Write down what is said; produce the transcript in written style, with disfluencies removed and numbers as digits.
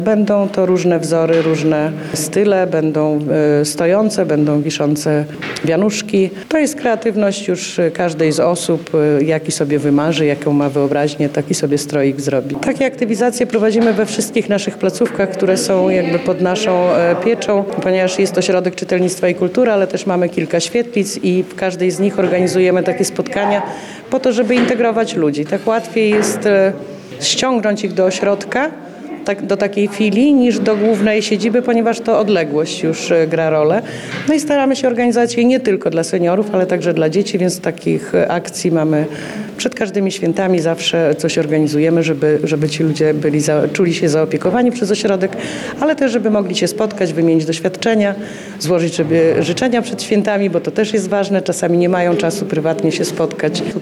Będą to różne wzory, różne style, będą stojące, będą wiszące wianuszki. To jest kreatywność już każdej z osób, jaki sobie wymarzy, jaką ma wyobraźnię, taki sobie stroik zrobi. Takie aktywizacje prowadzimy we wszystkich naszych placówkach, które są jakby pod naszą pieczą, ponieważ jest to Ośrodek Czytelnictwa i Kultury, ale też mamy kilka świetlic i w każdej z nich organizujemy takie spotkania po to, żeby integrować ludzi. Tak łatwiej jest ściągnąć ich do ośrodka, do takiej filii niż do głównej siedziby, ponieważ to odległość już gra rolę. No i staramy się organizować je nie tylko dla seniorów, ale także dla dzieci, więc takich akcji mamy przed każdymi świętami, zawsze coś organizujemy, żeby ci ludzie czuli się zaopiekowani przez ośrodek, ale też żeby mogli się spotkać, wymienić doświadczenia, złożyć sobie życzenia przed świętami, bo to też jest ważne, czasami nie mają czasu prywatnie się spotkać.